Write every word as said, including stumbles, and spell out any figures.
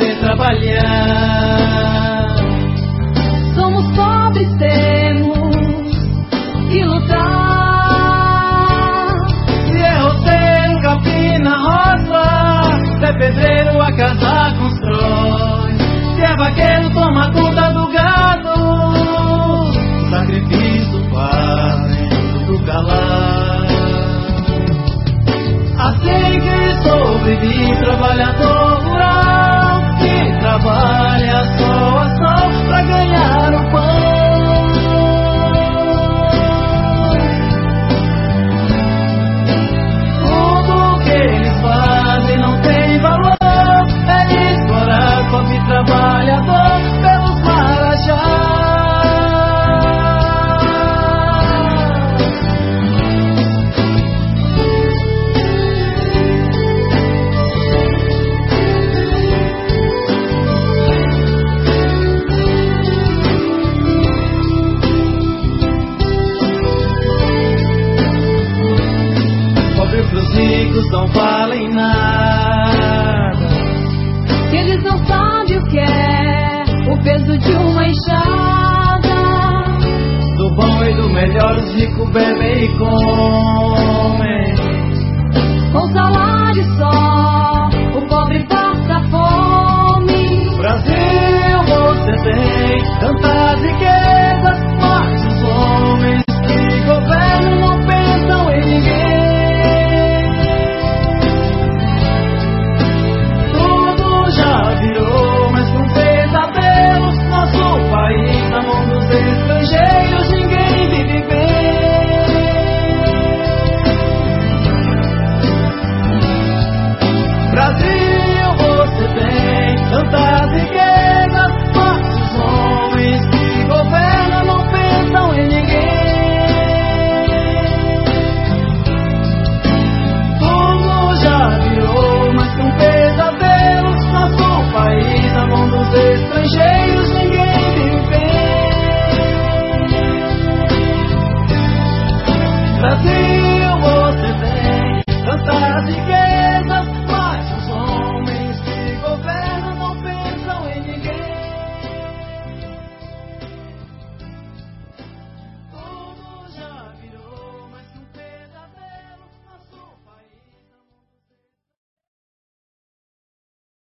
poder trabalhar. Somos pobres, temos que lutar. Se é roceiro, capina, roça, se é pedreiro, a casa constrói. Se é vaqueiro, toma conta do gado, sacrifício fazem do calar. Assim que sobrevive trabalhador rural, que trabalha sol a sol pra ganhar o pão. Tudo que eles fazem não tem valor, é explorar pobre trabalhador pelos marajás. Os ricos não valem nada, Eles não sabem o que é o peso de uma enxada. do bom e do melhor os ricos bebem e comem. Com